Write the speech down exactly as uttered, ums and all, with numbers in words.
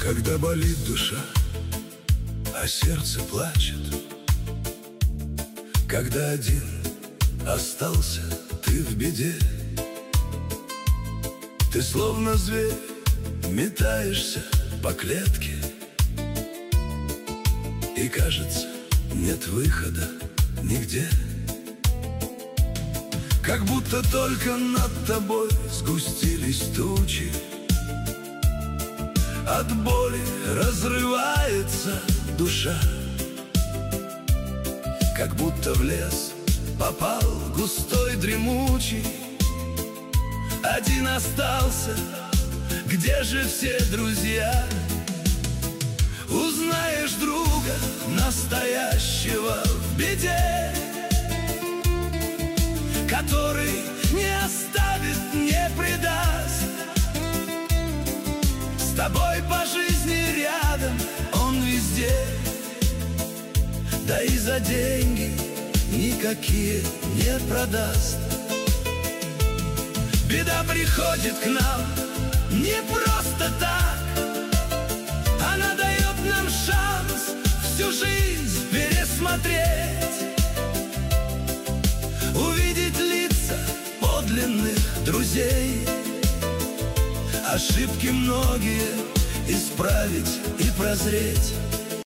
Когда болит душа, а сердце плачет, когда один остался ты в беде, ты словно зверь метаешься по клетке, и кажется, нет выхода нигде. Как будто только над тобой сгустились тучи, от боли разрывается душа. Как будто в лес попал густой дремучий, один остался, где же все друзья? Узнаешь друга настоящего в беде, который не оставит, не предаст, с тобой по жизни рядом, он везде. Да и за деньги никакие не продаст. Беда приходит к нам не просто так, она дает нам шанс всю жизнь пересмотреть, увидеть лица подлинных друзей, ошибки многие исправить и прозреть.